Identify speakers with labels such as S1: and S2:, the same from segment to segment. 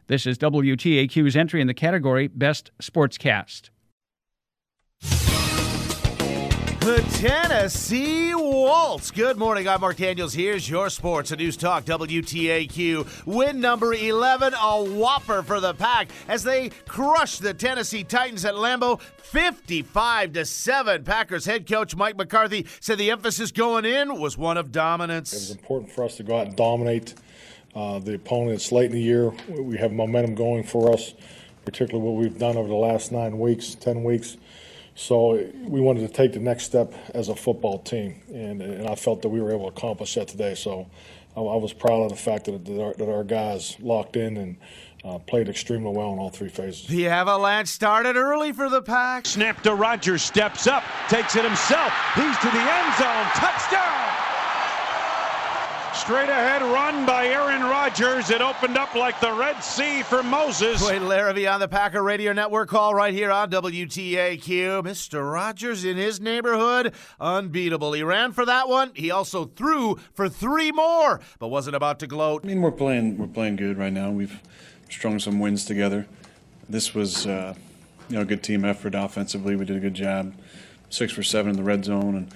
S1: This is WTAQ's entry in the category Best Sportscast.
S2: The Tennessee Waltz. Good morning, I'm Mark Daniels. Here's your sports and news talk, WTAQ. Win number 11, a whopper for the Pack as they crush the Tennessee Titans at Lambeau 55-7. Packers head coach Mike McCarthy said the emphasis going in was one of dominance.
S3: It was important for us to go out and dominate the opponent. It's late in the year. We have momentum going for us, particularly what we've done over the last 10 weeks. So we wanted to take the next step as a football team, and I felt that we were able to accomplish that today. So I was proud of the fact that our guys locked in and played extremely well in all three phases.
S2: The Avalanche started early for the Pack.
S4: Snap to Rogers, steps up, takes it himself. He's to the end zone. Touchdown! Straight ahead run by Aaron Rodgers. It opened up like the Red Sea for Moses.
S2: Wade Larrabee on the Packer Radio Network call right here on WTAQ. Mr. Rodgers in his neighborhood, unbeatable. He ran for that one. He also threw for 3 more, but wasn't about to gloat.
S5: I mean, we're playing good right now. We've strung some wins together. This was a good team effort offensively. We did a good job. 6 for 7 in the red zone,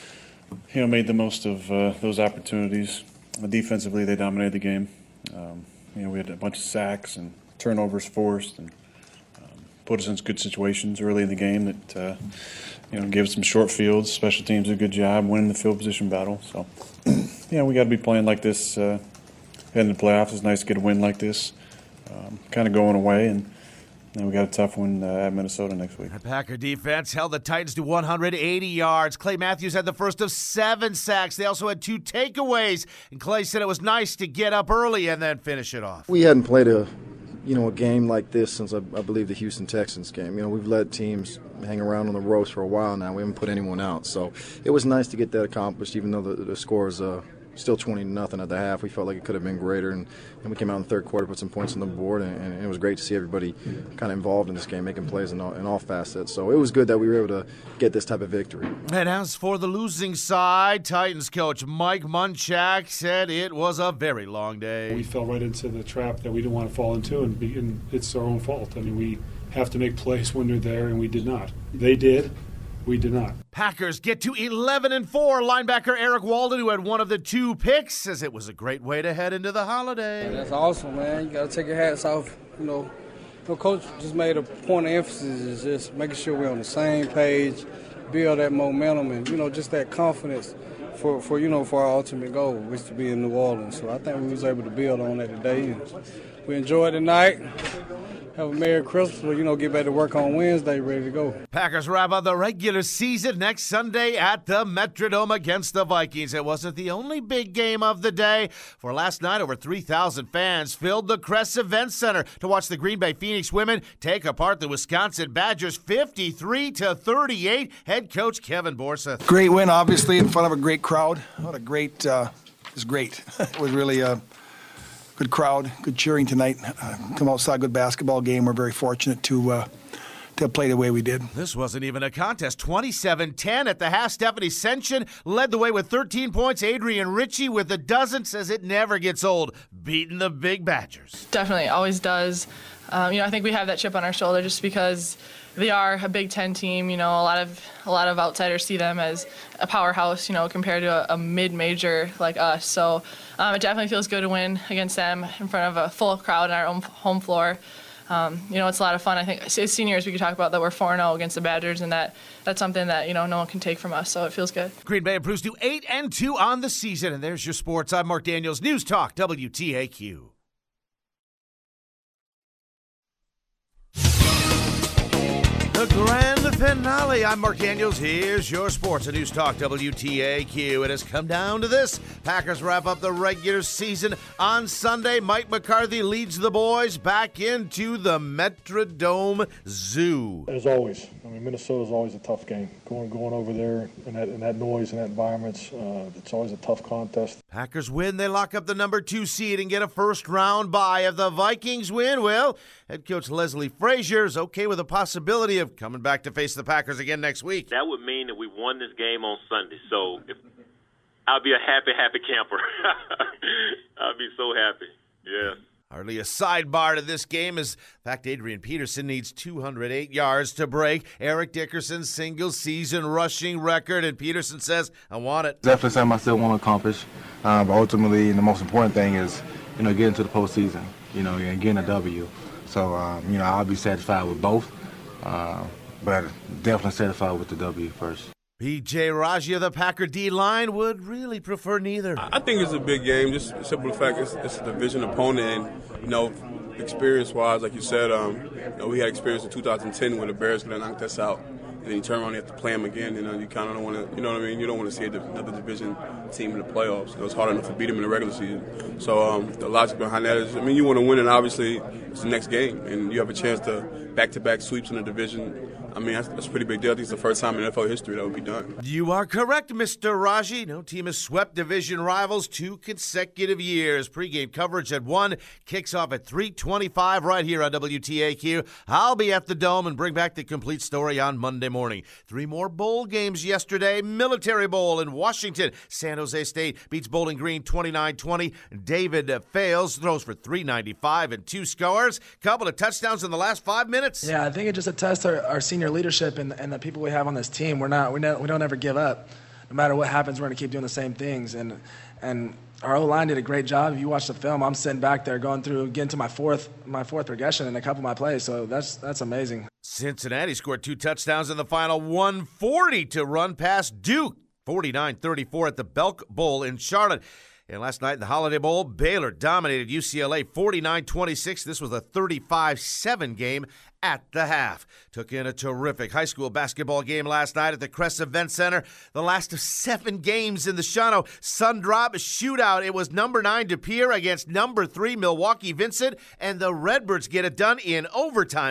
S5: and made the most of those opportunities. Defensively, they dominated the game. We had a bunch of sacks and turnovers forced, and put us in good situations early in the game that gave us some short fields. Special teams did a good job winning the field position battle. So, we got to be playing like this heading to the playoffs. It's nice to get a win like this, kind of going away, and we got a tough one at Minnesota next week.
S2: The Packer defense held the Titans to 180 yards. Clay Matthews had the first of 7 sacks. They also had 2 takeaways, and Clay said it was nice to get up early and then finish it off.
S6: We hadn't played a game like this since I believe the Houston Texans game. We've let teams hang around on the ropes for a while now. We haven't put anyone out, so it was nice to get that accomplished. Even though the score is still 20-0 at the half, we felt like it could have been greater, and we came out in the third quarter, put some points on the board, and it was great to see everybody kind of involved in this game, making plays in all facets. So it was good that we were able to get this type of victory.
S2: And as for the losing side, Titans coach Mike Munchak said it was a very long day.
S7: We fell right into the trap that we didn't want to fall into, and it's our own fault. I mean, we have to make plays when they're there, and we did not. They did. We did not.
S2: Packers get to 11-4. Linebacker Eric Walden, who had one of the 2 picks, says it was a great way to head into the holiday.
S8: That's awesome, man. You got to take your hats off. Coach just made a point of emphasis is just making sure we're on the same page, build that momentum, and just that confidence for our ultimate goal, which is to be in New Orleans. So I think we was able to build on that today. And we enjoyed the night. Have a Merry Christmas. Get back to work on Wednesday, ready to go.
S2: Packers wrap up the regular season next Sunday at the Metrodome against the Vikings. It wasn't the only big game of the day. For last night, over 3,000 fans filled the Crest Event Center to watch the Green Bay Phoenix women take apart the Wisconsin Badgers 53-38. Head coach Kevin Borseth.
S9: Great win, obviously, in front of a great crowd. What a great, it was great. It was really good crowd, good cheering tonight. Come out, saw a good basketball game. We're very fortunate to play the way we did.
S2: This wasn't even a contest. 27-10 at the half. Stephanie Senchen led the way with 13 points. Adrian Ritchie with a dozen, says it never gets old, beating the big Badgers.
S10: Definitely, always does. I think we have that chip on our shoulder just because they are a Big Ten team. A lot of outsiders see them as a powerhouse, compared to a mid-major like us. So it definitely feels good to win against them in front of a full crowd in our own home floor. It's a lot of fun. I think as seniors we could talk about that we're 4-0 against the Badgers, and that's something that no one can take from us. So it feels good.
S2: Green Bay improves to 8-2 on the season, and there's your sports. I'm Mark Daniels, News Talk WTAQ. The grand finale. I'm Mark Daniels. Here's your sports and News Talk WTAQ. It has come down to this. Packers wrap up the regular season on Sunday. Mike McCarthy leads the boys back into the Metrodome Zoo.
S3: As always, Minnesota's always a tough game. Going over there in that noise and that environment, it's always a tough contest.
S2: Packers win. They lock up the number 2 seed and get a first-round bye. If the Vikings win, well, head coach Leslie Frazier's okay with the possibility of coming back to face the Packers again next week.
S11: That would mean that we won this game on Sunday. So I'll be a happy camper. I'll be so happy. Yeah.
S2: Hardly a sidebar to this game, as in fact Adrian Peterson needs 208 yards to break Eric Dickerson's single-season rushing record, and Peterson says, I want it.
S12: Definitely something I still want to accomplish, but ultimately the most important thing is, getting to the postseason, and getting a W. So, I'll be satisfied with both, but definitely satisfied with the W first.
S2: P.J. Raji of the Packer D-line would really prefer neither.
S13: I think it's a big game, just simple fact it's a division opponent, and, experience-wise, like you said, we had experience in 2010 when the Bears knocked us out. And then you turn around and you have to play them again. You kind of don't want to, you know what I mean? You don't want to see another division team in the playoffs. It's hard enough to beat them in the regular season. So the logic behind that is, you want to win, and obviously it's the next game, and you have a chance to back-to-back sweeps in the division. That's a pretty big deal. I think it's the first time in NFL history that would be done.
S2: You are correct, Mr. Raji. No team has swept division rivals 2 consecutive years. Pre-game coverage at 1 kicks off at 3:25 right here on WTAQ. I'll be at the Dome and bring back the complete story on Monday morning. 3 more bowl games yesterday. Military Bowl in Washington. San Jose State beats Bowling Green 29-20. David Fales throws for 395 and 2 scores. Couple of touchdowns in the last 5 minutes.
S14: Yeah, I think it just attests our senior leadership and the people we have on this team. We don't ever give up. No matter what happens, we're going to keep doing the same things. And our O-line did a great job. If you watch the film, I'm sitting back there getting to my fourth progression in a couple of my plays. So that's amazing.
S2: Cincinnati scored 2 touchdowns in the final 140 to run past Duke. 49-34 at the Belk Bowl in Charlotte. And last night in the Holiday Bowl, Baylor dominated UCLA 49-26. This was a 35-7 game at the half. Took in a terrific high school basketball game last night at the Crest Event Center. The last of 7 games in the Shawano Sundrop shootout. It was number 9 De Pere against number 3 Milwaukee Vincent, and the Redbirds get it done in overtime,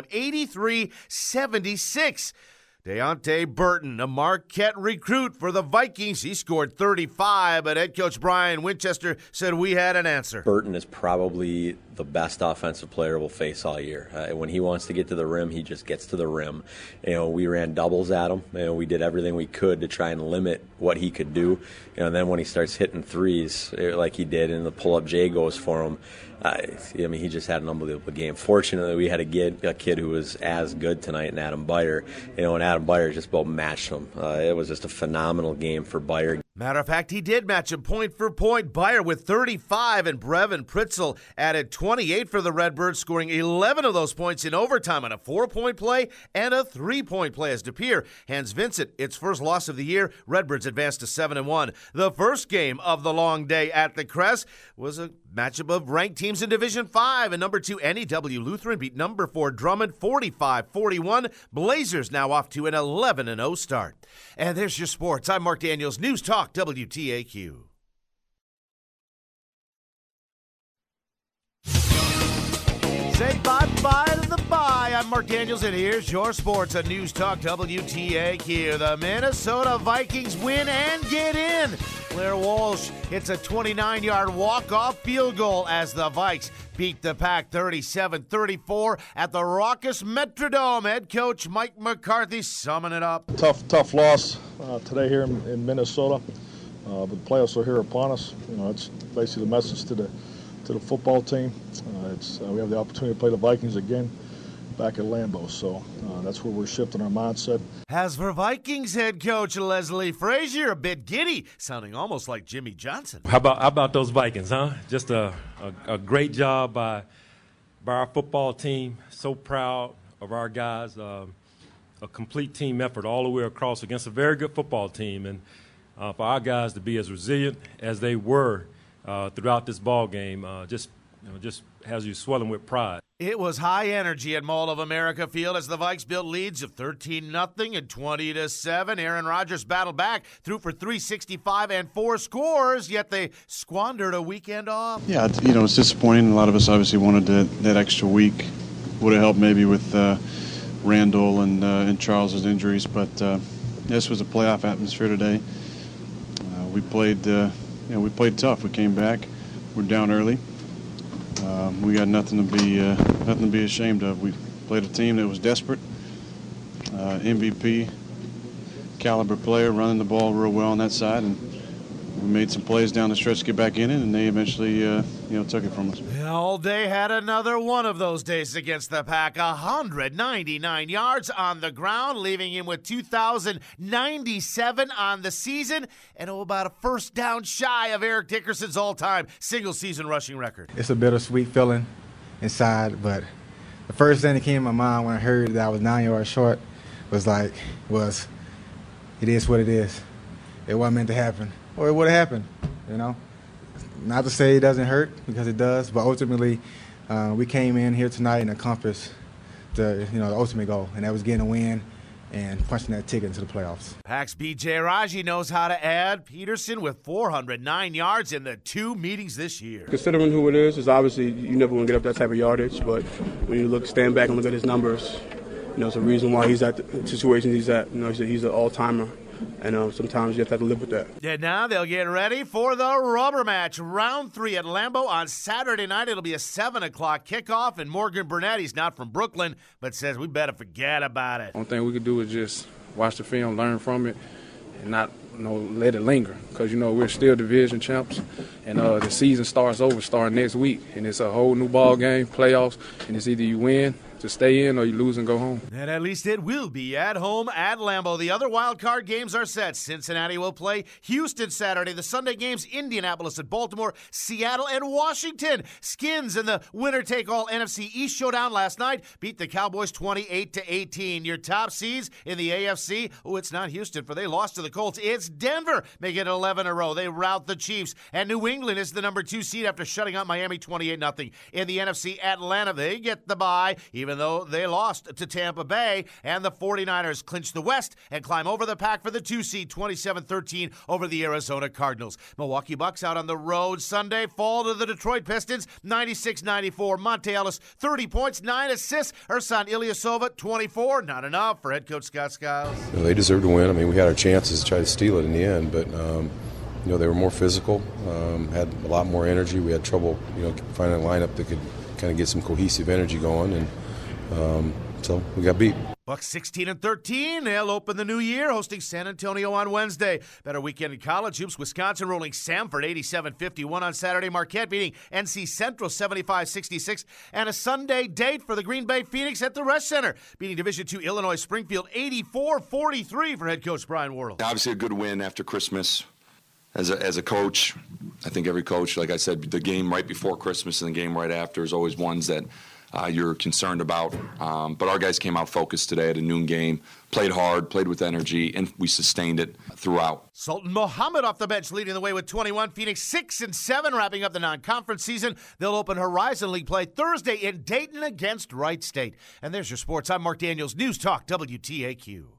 S2: 83-76. Deontay Burton, a Marquette recruit for the Vikings. He scored 35, but head coach Brian Winchester said we had an answer.
S15: Burton is probably the best offensive player we'll face all year. When he wants to get to the rim, he just gets to the rim. We ran doubles at him. We did everything we could to try and limit what he could do. And then when he starts hitting threes like he did, and the pull-up J goes for him, he just had an unbelievable game. Fortunately, we had a kid who was as good tonight in Adam Beyer. And Adam Beyer just about matched him. It was just a phenomenal game for Beyer.
S2: Matter of fact, he did match him point for point. Beyer with 35, and Brevin Pritzel added 28 for the Redbirds, scoring 11 of those points in overtime on a 4-point play and a 3-point play as De Pere hands Vincent its first loss of the year. Redbirds advanced to 7-1. The first game of the long day at the Crest was a matchup of ranked teams in Division 5, and number 2 NEW Lutheran beat number 4 Drummond 45-41. Blazers now off to an 11-0 start. And there's your sports. I'm Mark Daniels, News Talk WTAQ. Say bye-bye to the bye. I'm Mark Daniels, and here's your sports on News Talk WTAQ. The Minnesota Vikings win and get in. Blair Walsh hits a 29-yard walk-off field goal as the Vikes beat the Pack 37-34 at the raucous Metrodome. Head coach Mike McCarthy summing it up.
S3: Tough loss today here in Minnesota, but the playoffs are here upon us. It's basically the message to the football team. We have the opportunity to play the Vikings again back at Lambeau, so that's where we're shifting our mindset.
S2: As for Vikings head coach Leslie Frazier, a bit giddy, sounding almost like Jimmy Johnson.
S16: How about those Vikings, huh? Just a great job by our football team. So proud of our guys. A complete team effort all the way across against a very good football team, and for our guys to be as resilient as they were throughout this ball game, just has you swelling with pride.
S2: It was high energy at Mall of America Field as the Vikes built leads of 13-0 and 20-7. Aaron Rodgers battled back, threw for 365 and 4 scores, yet they squandered a weekend off.
S5: Yeah, it's disappointing. A lot of us obviously wanted that extra week. Would have helped maybe with Randall and Charles's injuries, but this was a playoff atmosphere today. We played tough. We came back. We're down early. We got nothing to be ashamed of. We played a team that was desperate. MVP caliber player running the ball real well on that side, and we made some plays down the stretch to get back in it, and they eventually took it from us.
S2: All day had another one of those days against the Pack. 199 yards on the ground, leaving him with 2,097 on the season, and about a first down shy of Eric Dickerson's all-time single-season rushing record.
S12: It's a bittersweet feeling inside, but the first thing that came to my mind when I heard that I was 9 yards short was it is what it is. It wasn't meant to happen, or it would have happened, Not to say it doesn't hurt, because it does, but ultimately we came in here tonight and accomplished the ultimate goal, and that was getting a win and punching that ticket into the playoffs.
S2: Pack's B.J. Raji knows how to add. Peterson with 409 yards in the 2 meetings this year.
S13: Considering who it is obviously you never want to get up that type of yardage, but when you stand back and look at his numbers, it's a reason why he's at the situation he's at. He's an all-timer. And sometimes you have to live with that.
S2: And now they'll get ready for the rubber match. Round 3 at Lambeau on Saturday night. It'll be a 7 o'clock kickoff. And Morgan Burnett, he's not from Brooklyn, but says we better forget about it.
S17: One thing we could do is just watch the film, learn from it, and not let it linger. Because, we're still division champs. And the season starting next week. And it's a whole new ball game, playoffs. And it's either you win to stay in or you lose and go home.
S2: And at least it will be at home at Lambeau. The other wild card games are set. Cincinnati will play Houston Saturday. The Sunday games, Indianapolis at Baltimore, Seattle and Washington. Skins in the winner-take-all NFC East showdown last night beat the Cowboys 28-18. Your top seeds in the AFC, it's not Houston, for they lost to the Colts. It's Denver, making it 11 in a row. They rout the Chiefs. And New England is the number 2 seed after shutting out Miami 28-0. In the NFC, Atlanta, they get the bye, even though they lost to Tampa Bay, and the 49ers clinch the West and climb over the Pack for the 2 seed, 27-13 over the Arizona Cardinals. Milwaukee Bucks out on the road Sunday, fall to the Detroit Pistons, 96-94. Monte Ellis, 30 points, 9 assists. Ersan Ilyasova, 24. Not enough for head coach Scott Skiles.
S18: They deserved to win. We had our chances to try to steal it in the end, but they were more physical, had a lot more energy. We had trouble, finding a lineup that could kind of get some cohesive energy going, and so we got beat.
S2: Bucks 16-13. They'll open the new year hosting San Antonio on Wednesday. Better weekend in college hoops. Wisconsin rolling Samford 87-51 on Saturday. Marquette beating NC Central 75-66. And a Sunday date for the Green Bay Phoenix at the Resch Center, beating Division II Illinois Springfield 84-43 for head coach Brian Worrell.
S19: Obviously a good win after Christmas. As a coach, I think every coach, like I said, the game right before Christmas and the game right after is always ones that you're concerned about. But our guys came out focused today at a noon game, played hard, played with energy, and we sustained it throughout.
S2: Sultan Mohammed off the bench leading the way with 21. Phoenix 6-7 wrapping up the non-conference season. They'll open Horizon League play Thursday in Dayton against Wright State. And there's your sports. I'm Mark Daniels, News Talk WTAQ.